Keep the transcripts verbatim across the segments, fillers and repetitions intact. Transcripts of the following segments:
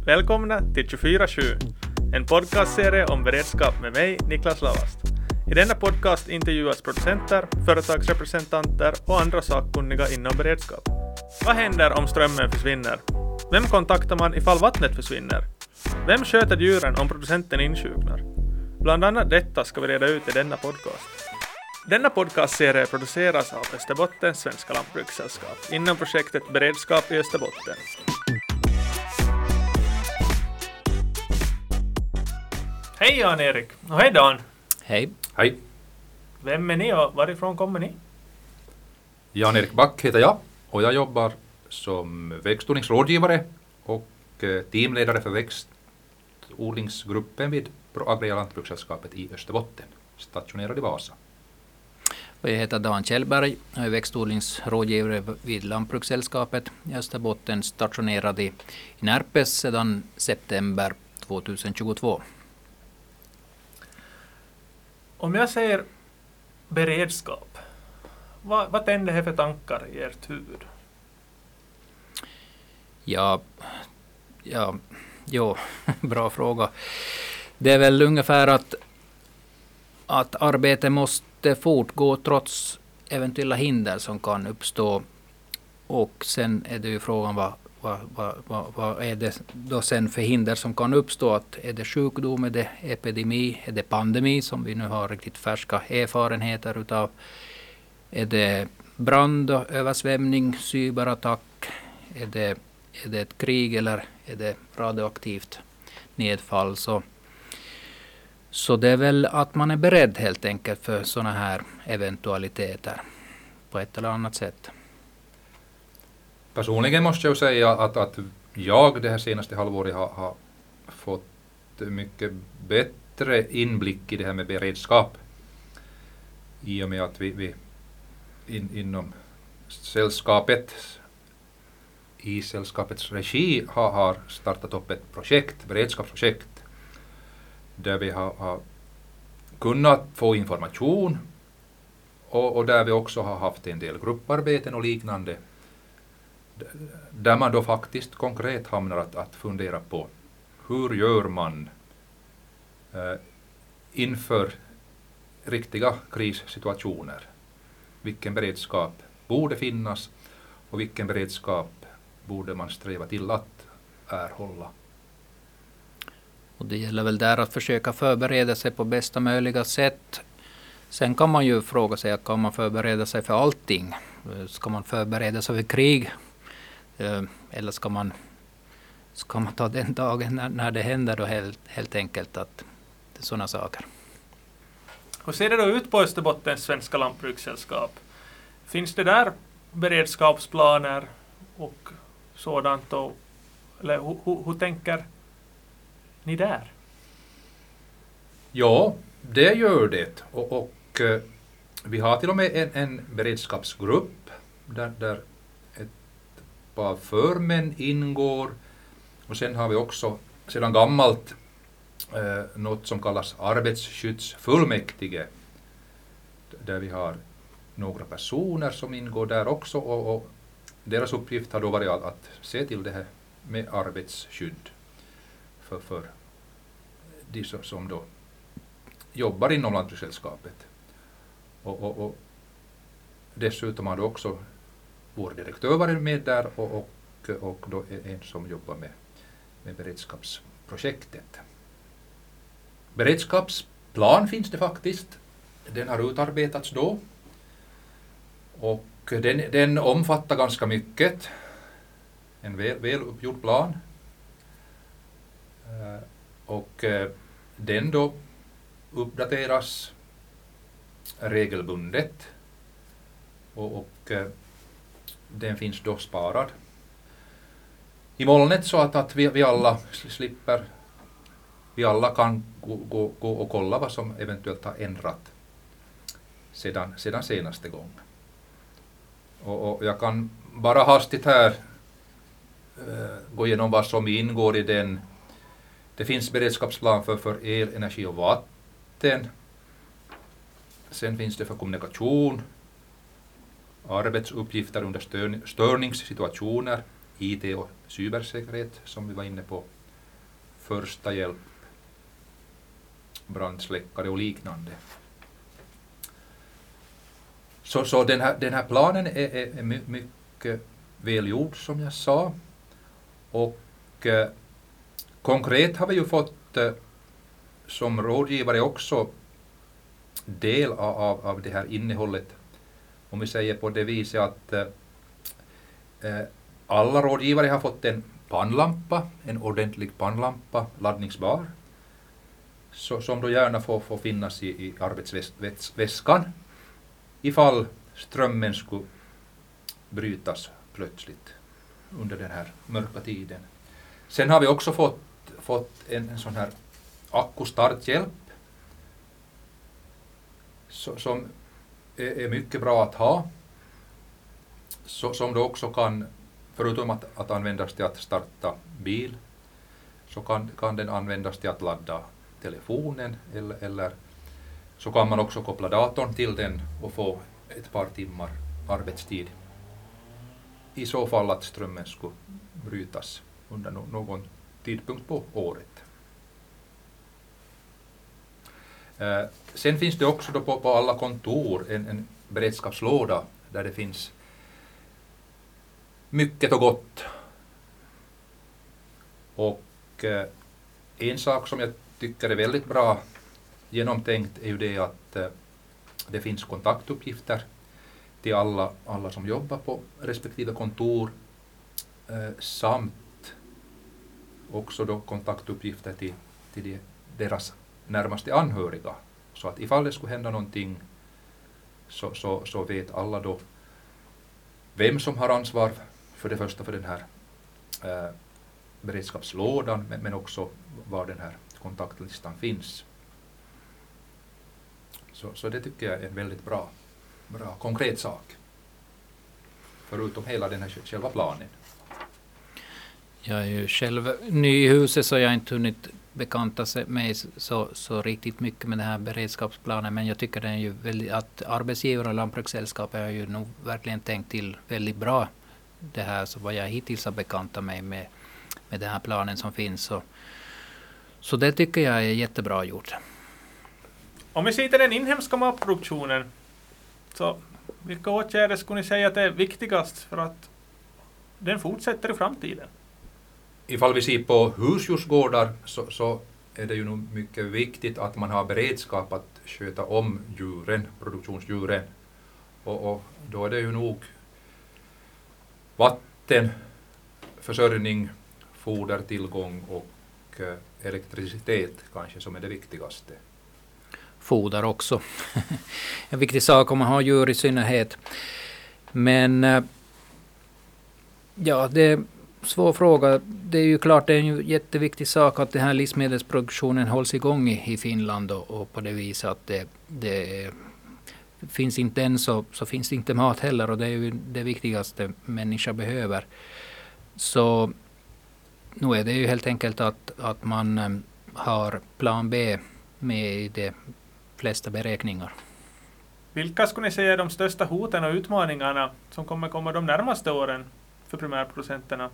Välkomna till tjugofyra sju, en podcastserie om beredskap med mig, Niklas Lavast. I denna podcast intervjuas producenter, företagsrepresentanter och andra sakkunniga inom beredskap. Vad händer om strömmen försvinner? Vem kontaktar man ifall vattnet försvinner? Vem sköter djuren om producenten insjuknar? Bland annat detta ska vi reda ut i denna podcast. Denna podcastserie produceras av Österbottens svenska lantbrukssällskap inom projektet Beredskap i Österbotten. Hej Jan-Erik och hej Dan. Hej. Hej. Vem är ni och varifrån kommer ni? Jan-Erik Back heter jag och jag jobbar som växtodlingsrådgivare och teamledare för växtodlingsgruppen vid Proagria lantbrukssällskapet i Österbotten, stationerad i Vasa. Jag heter Dan Kjellberg, jag är växtodlingsrådgivare vid Lantbrukssällskapet i Österbotten, stationerad i Närpes sedan september tjugohundratjugotvå. Om jag säger beredskap, vad, vad tänder det för tankar i ert huvud? Ja, ja, jo, bra fråga. Det är väl ungefär att, att arbetet måste fortgå trots eventuella hinder som kan uppstå. Och sen är det ju frågan vad, vad, vad, vad, vad är det då sen för hinder som kan uppstå. Att är det sjukdom, är det epidemi, är det pandemi som vi nu har riktigt färska erfarenheter utav. Är det brand och översvämning, cyberattack, är det, är det ett krig eller är det radioaktivt nedfall. Så, så det är väl att man är beredd helt enkelt för sådana här eventualiteter på ett eller annat sätt. Personligen måste jag säga att, att jag det här senaste halvåret har, har fått mycket bättre inblick i det här med beredskap. I och med att vi, vi in, inom sällskapet, i sällskapets regi har, har startat upp ett projekt, beredskapsprojekt, där vi har, har kunnat få information och, och där vi också har haft en del grupparbeten och liknande. Där man då faktiskt konkret hamnar att, att fundera på hur gör man eh, inför riktiga krissituationer. Vilken beredskap borde finnas och vilken beredskap borde man sträva till att erhålla. Och det gäller väl där att försöka förbereda sig på bästa möjliga sätt. Sen kan man ju fråga sig, kan man förbereda sig för allting? Ska man förbereda sig för krig? Eller ska man, ska man ta den dagen när, när det händer då helt, helt enkelt att det är sådana saker. Hur ser det då ut på Österbottens svenska lantbrukssällskap? Finns det där beredskapsplaner och sådant? Och, eller hur, hur, hur tänker ni där? Ja, det gör det. Och, och vi har till och med en, en beredskapsgrupp där, där ett par förmän ingår. Och sen har vi också sedan gammalt eh, något som kallas arbetsskyddsfullmäktige. Där vi har några personer som ingår där också. Och, och deras uppgift har då varit att, att se till det här med arbetsskydd för, för de som, som då jobbar inom lantbrukssällskapet. Och, och, och dessutom har då också vår direktör varit med där och, och, och då en som jobbar med, med beredskapsprojektet. Beredskapsplan finns det faktiskt. Den har utarbetats då. Och den, den omfattar ganska mycket. En väl, väl uppgjord plan. Och den då uppdateras regelbundet och, och den finns då sparad i molnet så att, att vi, vi alla slipper, vi alla kan gå, gå, gå och kolla vad som eventuellt har ändrat sedan, sedan senaste gången. Och, och jag kan bara hastigt här äh, gå igenom vad som ingår i den. Det finns beredskapsplan för, för el, energi och vatten. Sen finns det för kommunikation, arbetsuppgifter under stör, störningssituationer, I T och cybersäkerhet som vi var inne på första hjälp, brandsläckare och liknande. Så, så den, här, den här planen är, är, är mycket välgjord som jag sa. Och eh, konkret har vi ju fått eh, som rådgivare också del av, av, av det här innehållet. Om vi säger på det viset att eh, alla rådgivare har fått en pannlampa, en ordentlig pannlampa, laddningsbar, så, som då gärna får, får finnas i, i arbetsväskan ifall strömmen skulle brytas plötsligt under den här mörka tiden. Sen har vi också fått, fått en, en sån här akkustarthjälp så, som är, är mycket bra att ha, så, som då också kan, förutom att, att användas till att starta bil, så kan, kan den användas till att ladda telefonen, eller, eller så kan man också koppla datorn till den och få ett par timmar arbetstid i så fall att strömmen skulle brytas under no- någon tidpunkt på året. Eh, sen finns det också då på, på alla kontor en, en beredskapslåda där det finns mycket och gott. Och eh, en sak som jag tycker är väldigt bra genomtänkt är ju det att eh, det finns kontaktuppgifter till alla, alla som jobbar på respektive kontor eh, samt också då kontaktuppgifter till, till de, deras närmaste anhöriga. Så att ifall det skulle hända någonting så, så, så vet alla då vem som har ansvar för det första för den här eh, beredskapslådan, men, men också var den här kontaktlistan finns. Så, så det tycker jag är en väldigt bra, bra konkret sak. Förutom hela den här själva planen. Jag är ju själv ny i huset så jag har inte hunnit bekanta mig så, så riktigt mycket med den här beredskapsplanen. Men jag tycker den är ju väldigt, att arbetsgivare och lantbrukssällskapet har ju nog verkligen tänkt till väldigt bra det här, så vad jag hittills har bekantat mig med, med den här planen som finns. Så, så det tycker jag är jättebra gjort. Om vi ser till den inhemska matproduktionen, så vilka åtgärder skulle ni säga att är viktigast för att den fortsätter i framtiden? Ifall vi ser på husdjursgårdar så, så är det ju nog mycket viktigt att man har beredskap att sköta om djuren, produktionsdjuren. Och, och då är det ju nog vatten, försörjning, fodertillgång och eh, elektricitet kanske som är det viktigaste. Foder också. En viktig sak om man har djur i synnerhet. Men eh, ja, det är en svår fråga. Det är ju klart det är en jätteviktig sak att den här livsmedelsproduktionen hålls igång i, i Finland och, och på det viset att det, det finns inte än så, så finns det inte mat heller, och det är ju det viktigaste människan behöver. Så nu är det ju helt enkelt att, att man eh, har plan B med i de flesta beräkningar. Vilka skulle ni säga är de största hoten och utmaningarna som kommer komma de närmaste åren för primärproducenterna?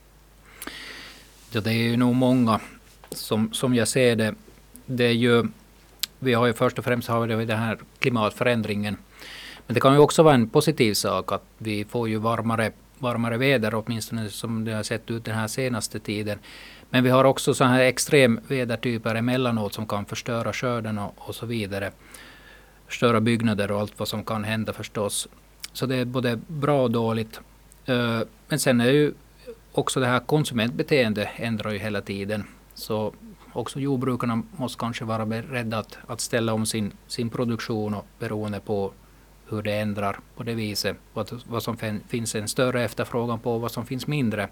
Ja, det är ju nog många som, som jag ser det. Det är ju, vi har ju först och främst har vi den här klimatförändringen. Men det kan ju också vara en positiv sak att vi får ju varmare, varmare väder, åtminstone som det har sett ut den här senaste tiden. Men vi har också så här extremvädertyper emellanåt som kan förstöra skörden och, och så vidare. Förstöra byggnader och allt vad som kan hända förstås. Så det är både bra och dåligt. Uh, men sen är ju också det här konsumentbeteendet ändrar ju hela tiden. Så också jordbrukarna måste kanske vara beredda att, att ställa om sin, sin produktion och beroende på hur det ändrar på det viset. Vad, vad som fin, finns en större efterfrågan på och vad som finns mindre.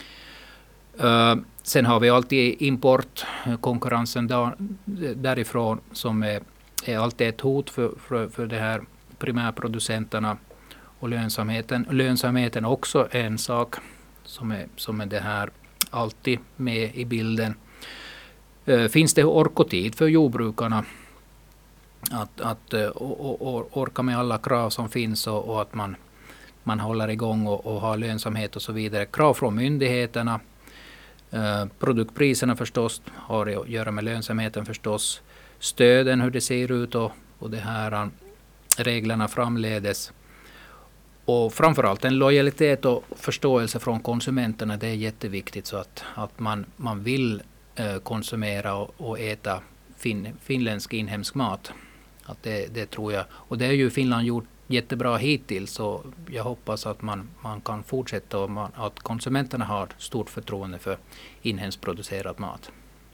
Uh, sen har vi alltid importkonkurrensen där, därifrån som är, är alltid ett hot för, för, för de här primärproducenterna, och lönsamheten. Lönsamheten också är en sak som är, som är det här alltid med i bilden. Uh, finns det ork och tid för jordbrukarna att, att uh, och, och, orka med alla krav som finns och, och att man, man håller igång och, och har lönsamhet och så vidare. Krav från myndigheterna. Eh, produktpriserna förstås har att göra med lönsamheten förstås. Stöden, hur det ser ut och, och det här reglerna framledes. Och framförallt en lojalitet och förståelse från konsumenterna, det är jätteviktigt så att, att man, man vill eh, konsumera och, och äta fin, finländsk inhemsk mat. Att det, det tror jag. Och det har ju Finland gjort jättebra hittills, så jag hoppas att man, man kan fortsätta och man, att konsumenterna har stort förtroende för inhemskt producerad mat.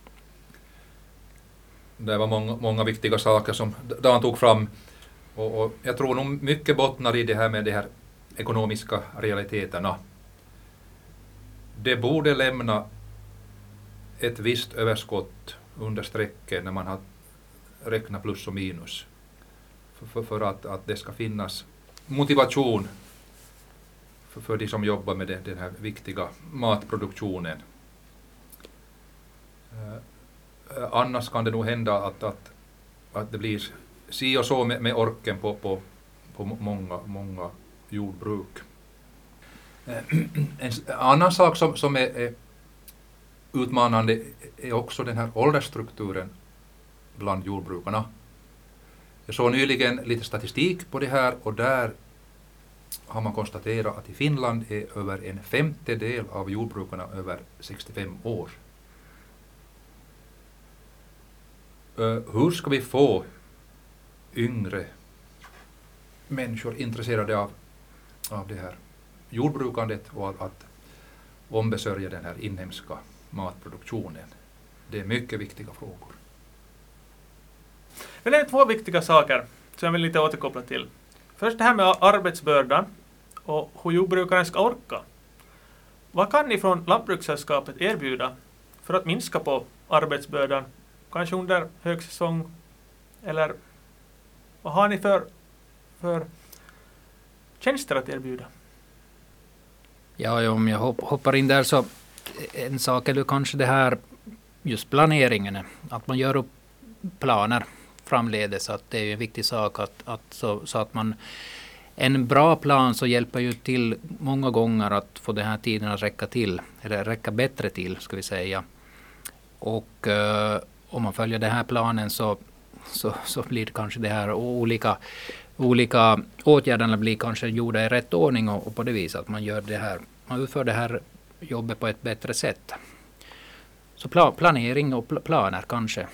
Det var många, många viktiga saker som Dan tog fram. Och, och jag tror nog mycket bottnar i det här med de här ekonomiska realiteterna. Det borde lämna ett visst överskott under strecket när man har räknat plus och minus. För, för, för att, att det ska finnas motivation för, för de som jobbar med det, den här viktiga matproduktionen. Uh, annars kan det nog hända att, att, att det blir si och så med, med orken på, på, på många, många jordbruk. En annan sak som, som är, är utmanande är också den här åldersstrukturen bland jordbrukarna. Jag såg nyligen lite statistik på det här och där har man konstaterat att i Finland är över en femtedel av jordbrukarna över sextiofem år. Uh, hur ska vi få yngre människor intresserade av, av det här jordbrukandet och att, att ombesörja den här inhemska matproduktionen? Det är mycket viktiga frågor. Men det är två viktiga saker som jag vill lite återkoppla till. Först det här med arbetsbördan och hur jordbrukaren ska orka. Vad kan ni från Lantbrukssällskapet erbjuda för att minska på arbetsbördan? Kanske under högsäsong, eller vad har ni för, för tjänster att erbjuda? Ja, om jag hoppar in där så en sak är det kanske det här just planeringen. Att man gör upp planer framledes, att det är en viktig sak att, att så, så att man en bra plan så hjälper ju till många gånger att få den här tiden att räcka till, eller räcka bättre till ska vi säga. Och eh, om man följer den här planen så, så, så blir det kanske det här olika, olika åtgärderna blir kanske gjorda i rätt ordning och, och på det viset att man gör det här, man utför det här jobbet på ett bättre sätt. Så pla, planering och pl- planer kanske.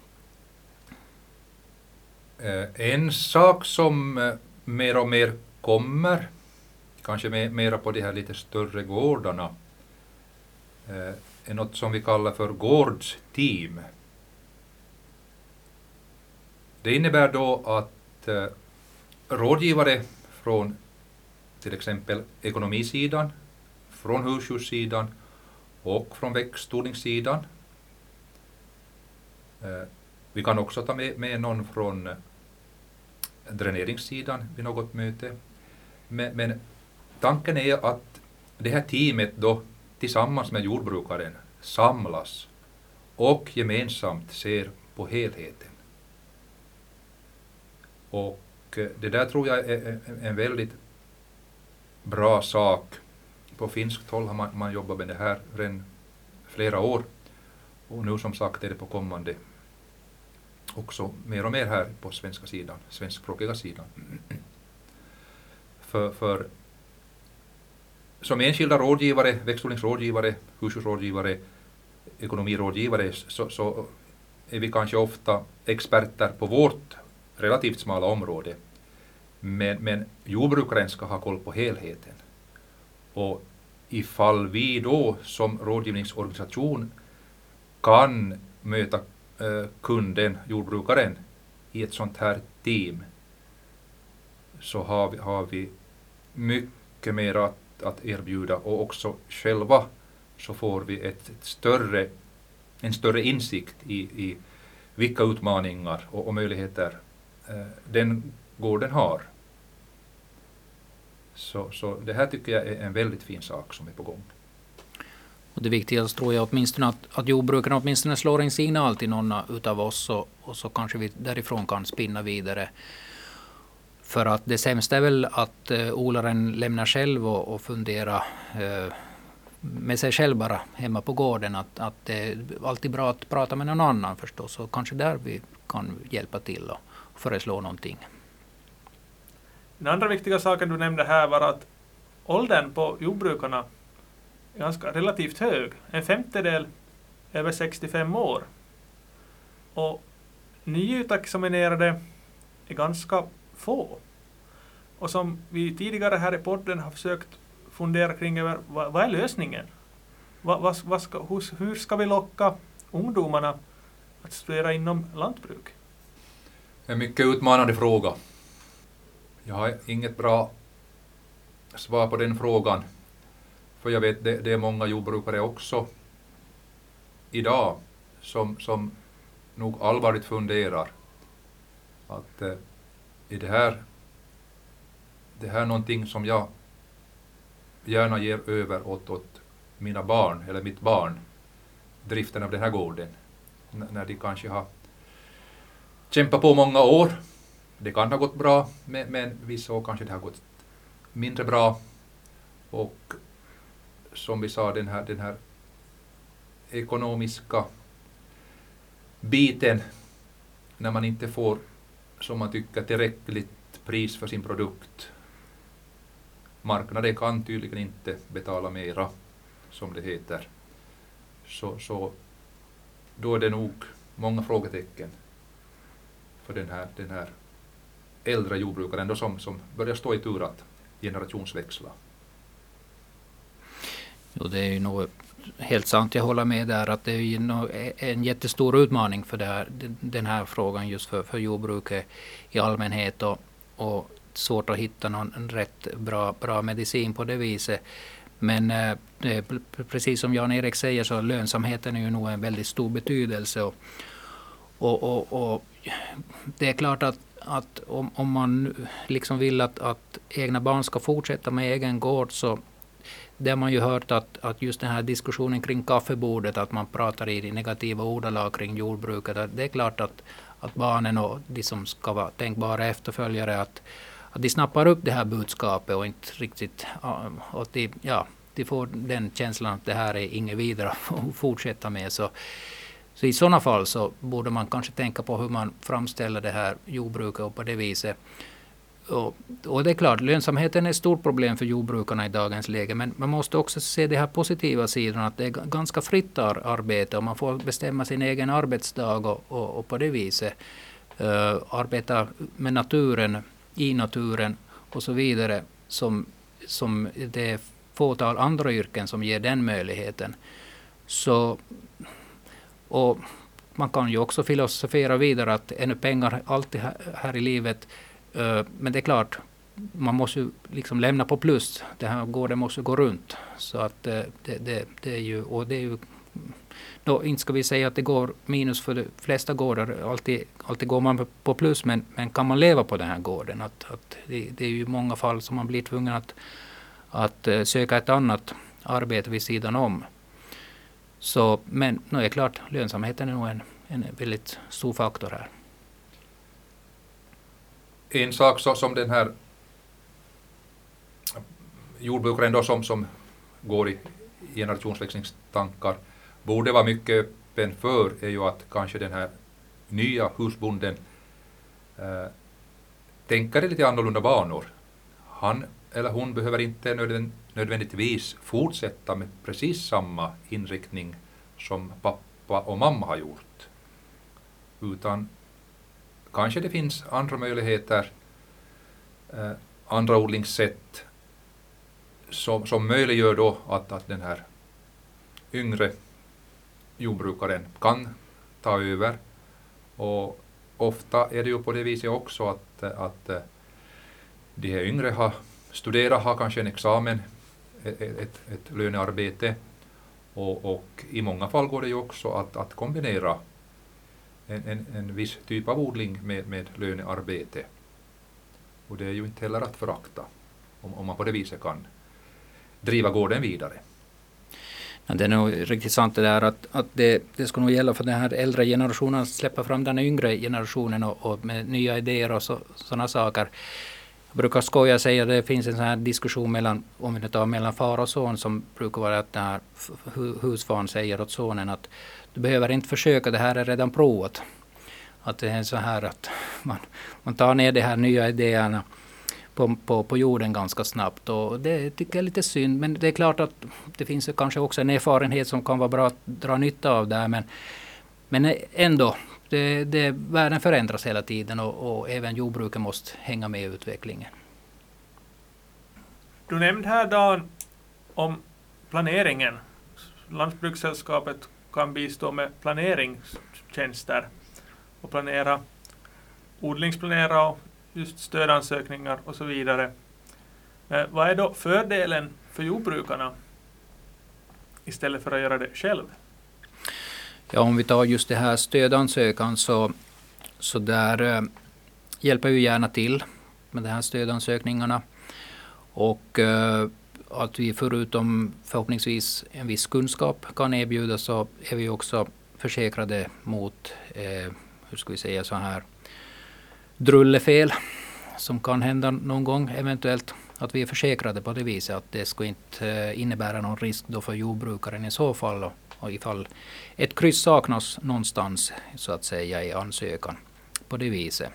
En sak som mer och mer kommer, kanske mer, mera på de här lite större gårdarna, är något som vi kallar för gårdsteam. Det innebär då att eh, rådgivare från till exempel ekonomisidan, från husdjurssidan och från växtodlingssidan. Eh, vi kan också ta med, med någon från eh, dräneringssidan vid något möte. Men, men tanken är att det här teamet då tillsammans med jordbrukaren samlas och gemensamt ser på helheten. Och det där tror jag är en väldigt bra sak. På finskt håll har man, man jobbat med det här redan flera år. Och nu som sagt är det på kommande också mer och mer här på svenska sidan, svenskspråkiga sidan. För, för som enskilda rådgivare, växtodlingsrådgivare, husdjursrådgivare, ekonomirådgivare så, så är vi kanske ofta experter på vårt relativt smala område. Men, men jordbrukaren ska ha koll på helheten. Och ifall vi då som rådgivningsorganisation kan möta eh, kunden, jordbrukaren, i ett sånt här team så har vi, har vi mycket mer att, att erbjuda och också själva så får vi ett, ett större, en större insikt i, i vilka utmaningar och, och möjligheter eh, den gården har. Så, så det här tycker jag är en väldigt fin sak som är på gång. Och det viktigaste tror jag åtminstone att, att jordbrukarna åtminstone slår en signal till någon utav oss och, och så kanske vi därifrån kan spinna vidare. För att det sämsta är väl att eh, odlaren lämnar själv och, och funderar eh, med sig själv bara hemma på gården. Att, att det är alltid bra att prata med någon annan förstås. Och kanske där vi kan hjälpa till och föreslå någonting. Den andra viktiga saken du nämnde här var att åldern på jordbrukarna är ganska relativt hög. En femtedel över sextiofem år. Och nyutexaminerade är ganska få. Och som vi tidigare här i podden har försökt fundera kring över, vad, vad är lösningen? Vad, vad, vad ska, hur, hur ska vi locka ungdomarna att studera inom lantbruk? En mycket utmanande fråga. Jag har inget bra svar på den frågan. För jag vet det, det är många jordbrukare också idag som, som nog allvarligt funderar att eh, är det här det här är någonting som jag gärna ger över åt, åt mina barn eller mitt barn, driften av den här gården, N- när de kanske har kämpat på många år. Det kan ha gått bra, men, men vissa år kanske det har gått mindre bra. Och som vi sa, den här, den här ekonomiska biten, när man inte får, som man tycker, tillräckligt pris för sin produkt. Marknaden kan tydligen inte betala mera, som det heter. Så, så då är det nog många frågetecken för den här, den här äldre jordbrukaren då som, som börjar stå i tur att generationsväxla. Jo, det är ju nog helt sant, jag håller med där att det är ju en jättestor utmaning för det här, den här frågan just för, för jordbruket i allmänhet och, och svårt att hitta någon rätt bra, bra medicin på det viset. Men eh, precis som Jan-Erik säger så lönsamheten är ju nog en väldigt stor betydelse och, och, och, och det är klart att, att om, om man liksom vill att, att egna barn ska fortsätta med egen gård så det har man ju hört att, att just den här diskussionen kring kaffebordet, att man pratar i de negativa ordalag kring jordbruket, att det är klart att, att barnen och de som ska vara tänkbara efterföljare, att, att de snappar upp det här budskapet och inte riktigt, att de, ja, de får den känslan att det här är inget vidare att fortsätta med. Så, så i sådana fall så borde man kanske tänka på hur man framställer det här jordbruket och på det viset. Och, och det är klart, lönsamheten är ett stort problem för jordbrukarna i dagens läge, men man måste också se det här positiva sidan, att det är ganska fritt arbete och man får bestämma sin egen arbetsdag och, och, och på det viset uh, arbeta med naturen, i naturen och så vidare, som, som det är fåtal andra yrken som ger den möjligheten. Så, och man kan ju också filosofera vidare att ännu pengar alltid här, här i livet. Men det är klart, man måste ju liksom lämna på plus. Det här gården måste gå runt. Så att det, det, det är ju, och det är ju, då inte ska vi säga att det går minus för de flesta gårdar. Alltid, alltid går man på plus, men, men kan man leva på den här gården? Att, att det, det är ju många fall som man blir tvungen att, att söka ett annat arbete vid sidan om. Så, men nu är det klart, lönsamheten är nog en, en väldigt stor faktor här. En sak så, som den här jordbrukaren då som, som går i generationsväxlingstankar borde vara mycket öppen för är ju att kanske den här nya husbonden eh, tänker lite annorlunda banor. Han eller hon behöver inte nödvänd, nödvändigtvis fortsätta med precis samma inriktning som pappa och mamma har gjort. Utan kanske det finns andra möjligheter, eh, andra odlingssätt som, som möjliggör då att, att den här yngre jordbrukaren kan ta över. Och ofta är det ju på det viset också att, att de här yngre har studerat, har kanske en examen, ett, ett, ett lönearbete. Och, och i många fall går det ju också att, att kombinera En, en, en viss typ av odling med, med lönearbete. Och det är ju inte heller att förakta om, om man på det viset kan driva gården vidare. Ja, det är nog riktigt sant det där att, att det, det ska nog gälla för den här äldre generationen att släppa fram den yngre generationen och, och med nya idéer och så, sådana saker. Jag brukar skoja säga att det finns en sån här diskussion mellan, om vi nu tar mellan far och son, som brukar vara att den här husfaren säger åt sonen att du behöver inte försöka, det här är redan provat. Att det är så här att man, man tar ner de här nya idéerna på, på, på jorden ganska snabbt. Och det tycker jag är lite synd. Men det är klart att det finns kanske också en erfarenhet som kan vara bra att dra nytta av där. Men, men ändå, det, det, världen förändras hela tiden och, och även jordbruket måste hänga med i utvecklingen. Du nämnde här Dan om planeringen. Lantbrukssällskapet kan bistå med planeringstjänster och planera, odlingsplanera och just stödansökningar och så vidare. Men vad är då fördelen för jordbrukarna istället för att göra det själv? Ja, om vi tar just det här stödansökan så, så där eh, hjälper vi gärna till med de här stödansökningarna. Och eh, att vi förutom förhoppningsvis en viss kunskap kan erbjuda, så är vi också försäkrade mot eh, hur ska vi säga så här drullefel som kan hända någon gång eventuellt. Att vi är försäkrade på det viset att det ska inte eh, innebära någon risk då för jordbrukaren i så fall. Och, och ifall ett kryss saknas någonstans så att säga i ansökan på det viset.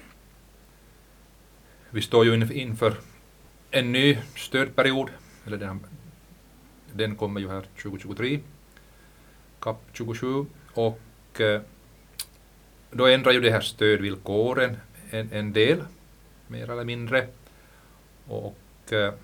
Vi står ju inför en ny stödperiod, eller den, den kommer ju här tjugohundratjugotre, C A P tjugosju, och eh, då ändrar ju det här stödvillkoren en, en del, mer eller mindre, och eh,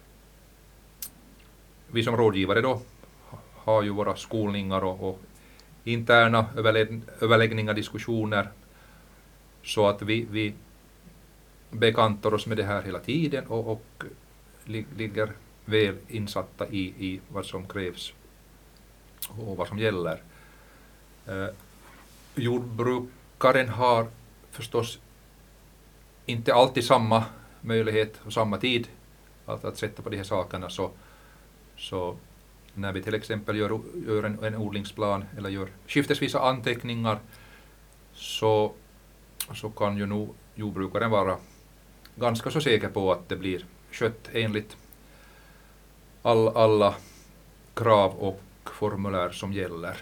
vi som rådgivare då har ju våra skolningar och, och interna överlägg, överläggningar, diskussioner, så att vi, vi bekantar oss med det här hela tiden och, och li, ligger väl insatta i, i vad som krävs och vad som gäller. Eh, jordbrukaren har förstås inte alltid samma möjlighet och samma tid att, att sätta på de här sakerna, så, så när vi till exempel gör, gör en, en odlingsplan eller gör skiftesvisa anteckningar, så, så kan ju nog jordbrukaren vara ganska så säker på att det blir skött enligt all, alla krav och formulär som gäller.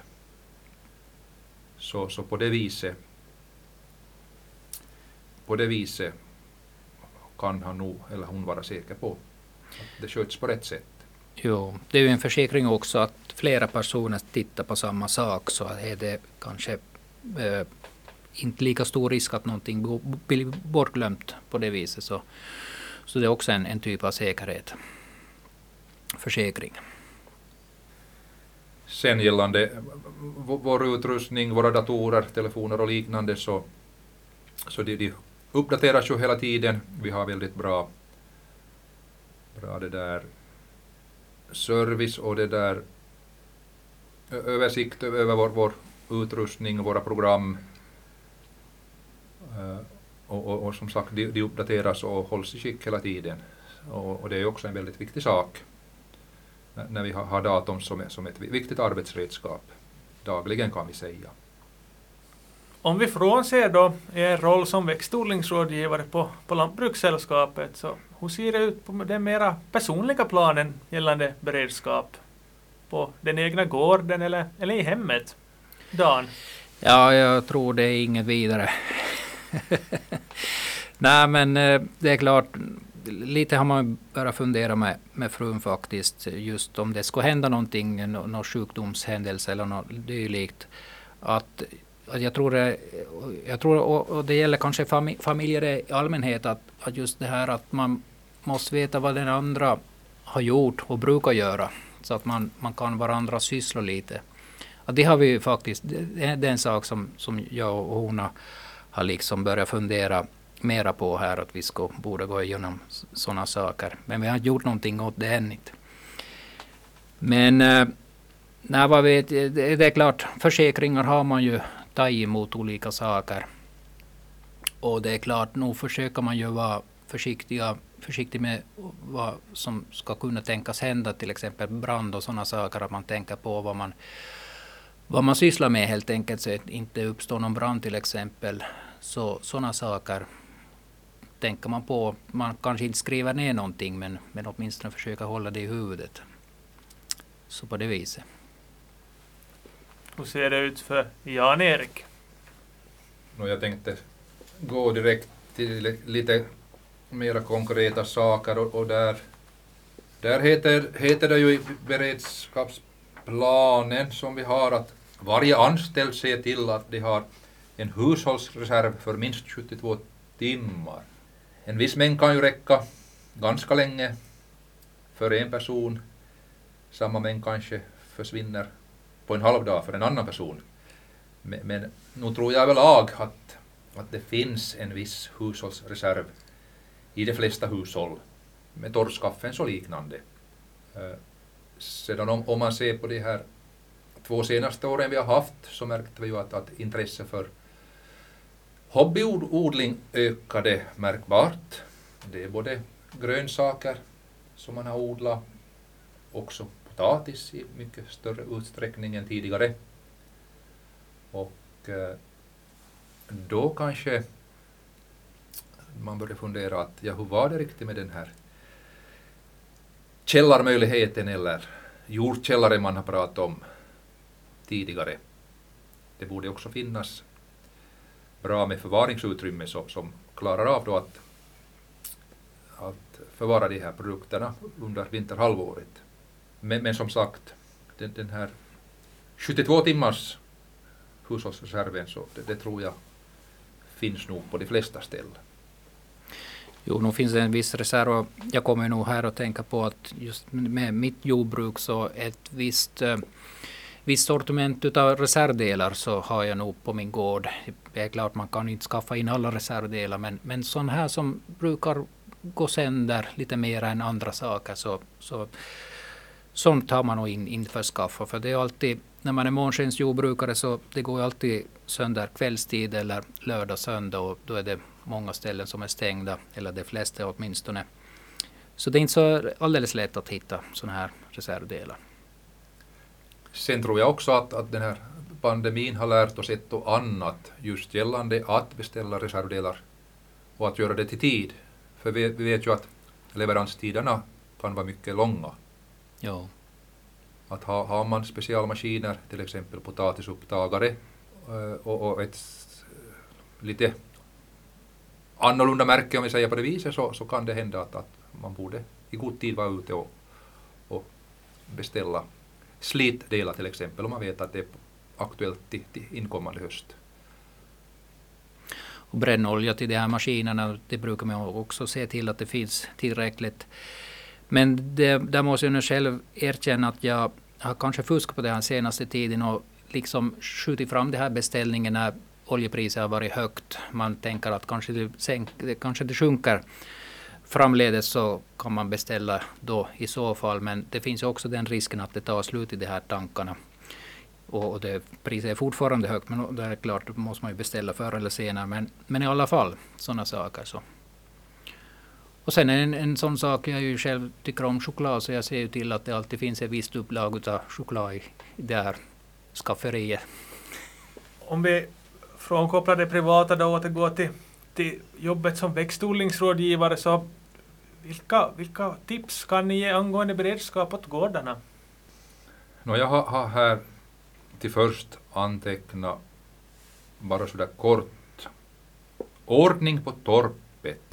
Så, så på det viset på det viset kan han nog eller hon vara säker på att det sköts på rätt sätt. Jo, det är ju en försäkring också att flera personer tittar på samma sak, så är det kanske eh, inte lika stor risk att någonting blir bortglömt på det viset. Så, så det är också en, en typ av säkerhet. Försäkring. Sen gällande vår utrustning, våra datorer, telefoner och liknande, så, så de, de uppdateras ju hela tiden. Vi har väldigt bra, bra det där service och det där översikt över vår, vår utrustning och våra program. Uh, och, och, och som sagt, de, de uppdateras och hålls i skick hela tiden. Och, och det är också en väldigt viktig sak när, när vi har, har datorn som, som ett viktigt arbetsredskap. Dagligen kan vi säga. Om vi frånser då er roll som växtodlingsrådgivare på, på Lantbrukssällskapet, så hur ser det ut på den mera personliga planen gällande beredskap på den egna gården eller, eller i hemmet? Dan? Ja, jag tror det är inget vidare. Nej, men det är klart, lite har man börjat fundera med, med frun faktiskt, just om det ska hända någonting, någon sjukdomshändelse eller något dylikt. Att, att jag tror, det, jag tror och det gäller kanske familjer i allmänhet, att, att just det här att man måste veta vad den andra har gjort och brukar göra, så att man, man kan varandra syssla lite. Att det har vi faktiskt, det är en sak som, som jag och hon har liksom börjat fundera mera på här, att vi ska, borde gå igenom sådana saker. Men vi har inte gjort någonting åt det än inte. Men äh, nej, vad vet, det, det är klart, försäkringar har man ju tagit emot olika saker. Och det är klart, nog försöker man ju vara försiktiga, försiktig med vad som ska kunna tänkas hända, till exempel brand och sådana saker, att man tänker på vad man vad man sysslar med helt enkelt, så att inte uppstår någon brand till exempel. Så sådana saker tänker man på, man kanske inte skriver ner någonting men, men åtminstone försöker hålla det i huvudet. Så på det viset. Hur ser det ut för Jan-Erik? No, jag tänkte gå direkt till lite mera konkreta saker och, och där, där heter, heter det ju i beredskapsplanen som vi har att varje anställd ser till att de har en hushållsreserv för minst sjuttiotvå timmar. En viss mängd kan ju räcka ganska länge för en person. Samma mängd kanske försvinner på en halv dag för en annan person. Men, men nu tror jag överlag att, att det finns en viss hushållsreserv i de flesta hushåll med torrskaffens och liknande. Eh, sedan om, om man ser på de här två senaste åren vi har haft så märkte vi ju att, att intresse för hobbyodling ökade märkbart. Det är både grönsaker som man har odlat, också potatis i mycket större utsträckning än tidigare. Och eh, då kanske man börjar fundera att ja, hur var det riktigt med den här källarmöjligheten eller jordkällare man har pratat om tidigare. Det borde också finnas bra med förvaringsutrymme så, som klarar av då att, att förvara de här produkterna under vinterhalvåret. Men, men som sagt, den, den här sjuttiotvå timmars hushållsreserven så det, det tror jag finns nog på de flesta ställen. Jo, nu finns det en viss reserv. Jag kommer nog här att tänka på att just med mitt jordbruk så ett visst, eh, visst sortiment av reservdelar så har jag nog på min gård. Det är klart man kan inte skaffa in alla reservdelar men, men sån här som brukar gå sönder lite mer än andra saker så, så sånt har man nog in, införskaffa. För det är alltid, när man är månskensjordbrukare så det går ju alltid sönder kvällstid eller lördag, söndag och då är det många ställen som är stängda, eller de flesta åtminstone. Så det är inte så alldeles lätt att hitta sådana här reservdelar. Sen tror jag också att, att den här pandemin har lärt oss ett och annat just gällande att beställa reservdelar och att göra det till tid. För vi, vi vet ju att leveranstiderna kan vara mycket långa. Ja. Att ha, har man specialmaskiner, till exempel potatisupptagare och, och ett lite annorlunda märke om vi säger på det viset så, så kan det hända att, att man borde i god tid vara ute och, och beställa slitdelar till exempel om man vet att det är aktuellt till, till inkommande höst. Och brännolja till de här maskinerna, det brukar man också se till att det finns tillräckligt. Men det, där måste jag nu själv erkänna att jag har kanske fuskat på det här senaste tiden och liksom skjutit fram det här beställningen när oljepriset har varit högt. Man tänker att kanske det, sänk, kanske det sjunker framledes så kan man beställa då i så fall. Men det finns också den risken att det tar slut i de här tankarna. Och, och det, priset är fortfarande högt men det är klart då måste man ju beställa förr eller senare. Men, men i alla fall sådana saker så. Och sen en, en sån sak, jag ju själv tycker om choklad så jag ser ju till att det alltid finns ett visst upplag av choklad i det här skafferiet. Om vi frånkopplar det privata då och återgår till, till jobbet som växtodlingsrådgivare så vilka, vilka tips kan ni ge angående beredskap åt gårdarna? No, jag har, har här till först antecknat bara sådär kort ordning på torpet.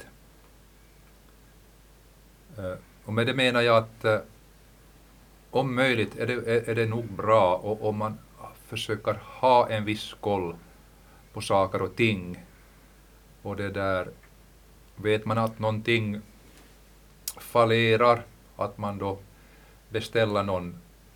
Uh, och med det menar jag att uh, om möjligt är det, är, är det nog bra och, om man försöker ha en viss koll på saker och ting och det där vet man att någonting fallerar att man då beställer någon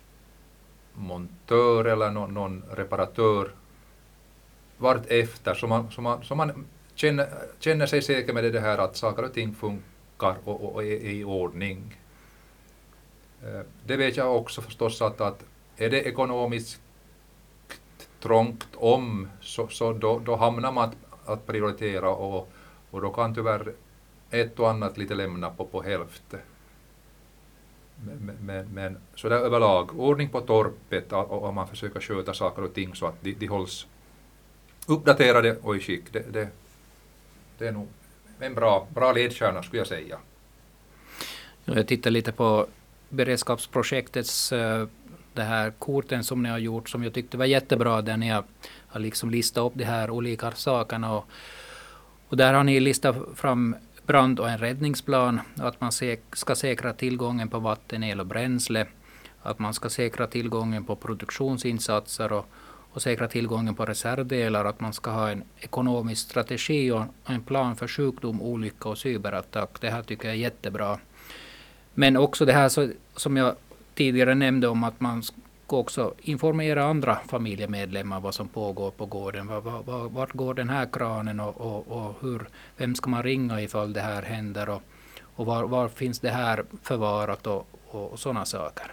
montör eller någon, någon reparatör vart efter så man, så man, så man känner, känner sig säker med det här att saker och ting funkar och, och, och är, är i ordning. Det vet jag också förstås att, att är det ekonomiskt trångt om så, så då, då hamnar man att, att prioritera och, och då kan tyvärr ett och annat lite lämna på, på hälften. Men, men, men så där överlag, ordning på torpet och om man försöker sköta saker och ting så att de, de hålls uppdaterade och i skick. Det, det, det är nog en bra, bra ledstjärna skulle jag säga. Jag tittar lite på beredskapsprojektets uh, det här korten som ni har gjort, som jag tyckte var jättebra, där ni har, har liksom listat upp de här olika sakerna. Och, och där har ni listat fram brand- och en räddningsplan, att man sek- ska säkra tillgången på vatten, el och bränsle, att man ska säkra tillgången på produktionsinsatser och, och säkra tillgången på reservdelar, att man ska ha en ekonomisk strategi och en plan för sjukdom, olycka och cyberattack. Det här tycker jag är jättebra. Men också det här så, som jag tidigare nämnde om, att man ska också informera andra familjemedlemmar vad som pågår på gården. Var, var, vart går den här kranen och, och, och hur, vem ska man ringa ifall det här händer och, och var, var finns det här förvarat och, och, och sådana saker.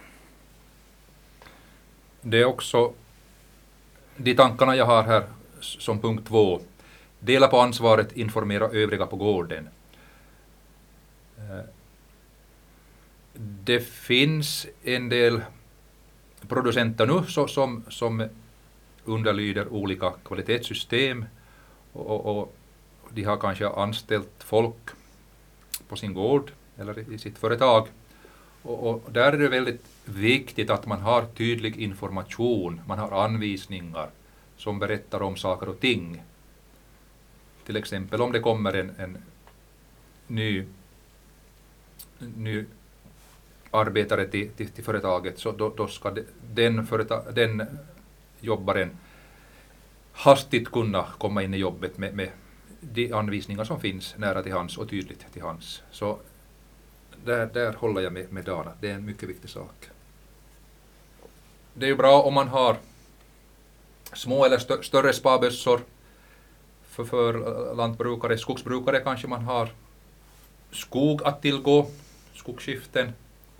Det är också de tankarna jag har här som punkt två. Dela på ansvaret, informera övriga på gården. Det finns en del producenter nu så, som, som underlyder olika kvalitetssystem och, och, och de har kanske anställt folk på sin gård eller i sitt företag. Och, och där är det väldigt viktigt att man har tydlig information, man har anvisningar som berättar om saker och ting. Till exempel om det kommer en, en ny, ny arbetare till, till, till företaget, så då, då ska de, den, företa, den jobbaren hastigt kunna komma in i jobbet med, med de anvisningar som finns nära till hands och tydligt till hands. Så där, där håller jag med, med Dana. Det är en mycket viktig sak. Det är ju bra om man har små eller stö, större sparbössor för, för lantbrukare, skogsbrukare kanske man har skog att tillgå, skogsskiften.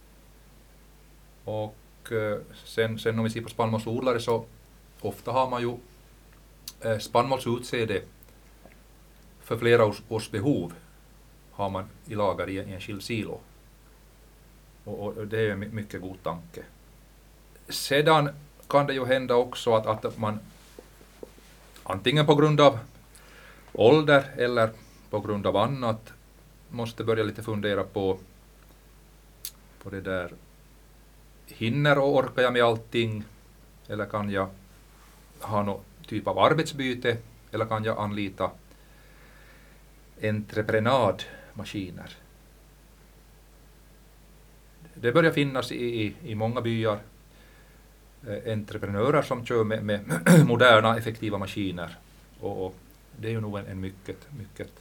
Och sen, sen om vi ser på spannmålsodlare så ofta har man ju eh, spannmålsutsäde för flera års, års behov har man i lager i en, i en skild silo. Och, och det är en mycket god tanke. Sedan kan det ju hända också att, att man antingen på grund av ålder eller på grund av annat måste börja lite fundera på, på det där. Hinner och orkar jag med allting? Eller kan jag ha någon typ av arbetsbyte? Eller kan jag anlita entreprenadmaskiner? Det börjar finnas i, i, i många byar eh, entreprenörer som kör med, med moderna effektiva maskiner. Och, och det är ju nog en, en mycket, mycket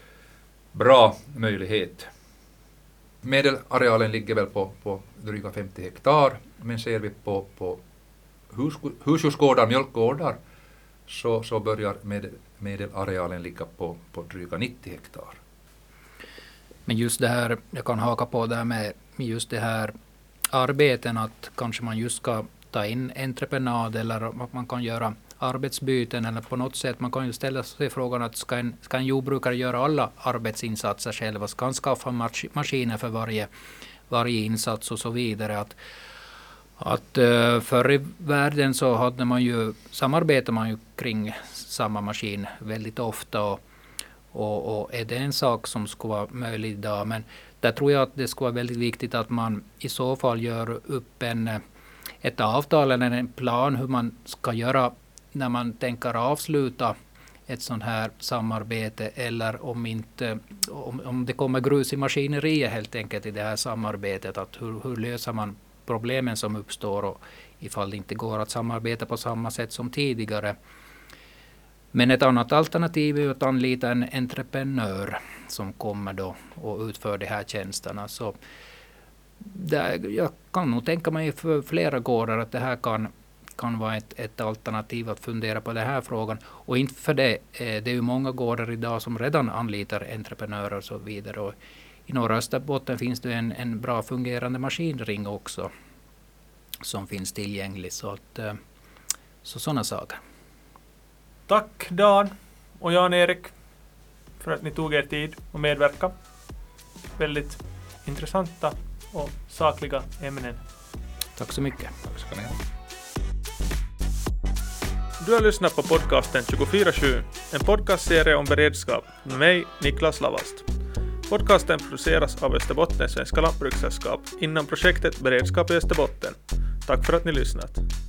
bra möjlighet. Medelarealen ligger väl på, på dryga femtio hektar, men ser vi på, på hus, husdjursgårdar, mjölkgårdar, så, så börjar med, medelarealen ligga på, på dryga nittio hektar. Men just det här, jag kan haka på det här med just det här arbeten, att kanske man just ska ta in entreprenad eller att man kan göra arbetsbyten eller på något sätt. Man kan ju ställa sig frågan att ska en, ska en jordbrukare göra alla arbetsinsatser själva? Ska han skaffa mas- maskiner för varje, varje insats och så vidare? Att, att uh, förr i världen så hade man ju, samarbetade man ju kring samma maskin väldigt ofta och, och, och är det en sak som skulle vara möjlig idag? Men där tror jag att det skulle vara väldigt viktigt att man i så fall gör upp en, ett avtal eller en plan hur man ska göra när man tänker avsluta ett sånt här samarbete, eller om, inte, om, om det kommer grus i maskineriet helt enkelt i det här samarbetet, att hur, hur löser man problemen som uppstår och ifall det inte går att samarbeta på samma sätt som tidigare. Men ett annat alternativ är att anlita en entreprenör som kommer då och utför de här tjänsterna. Så där, jag kan nog tänka mig för flera gårdar att det här kan kan vara ett, ett alternativ att fundera på den här frågan. Och inte för det, det är ju många gårdar idag som redan anlitar entreprenörer och så vidare. Och i norra Österbotten finns det en, en bra fungerande maskinring också som finns tillgänglig. Så, att, så sådana saker. Tack Dan och Jan-Erik för att ni tog er tid och medverka. Väldigt intressanta och sakliga ämnen. Tack så mycket. Tack ska ni ha. Du har lyssnat på podcasten tjugofyra sju, en podcastserie om beredskap med mig, Niklas Lavast. Podcasten produceras av Österbottens Svenska Lantbrukssällskap inom projektet Beredskap i Österbotten. Tack för att ni lyssnat.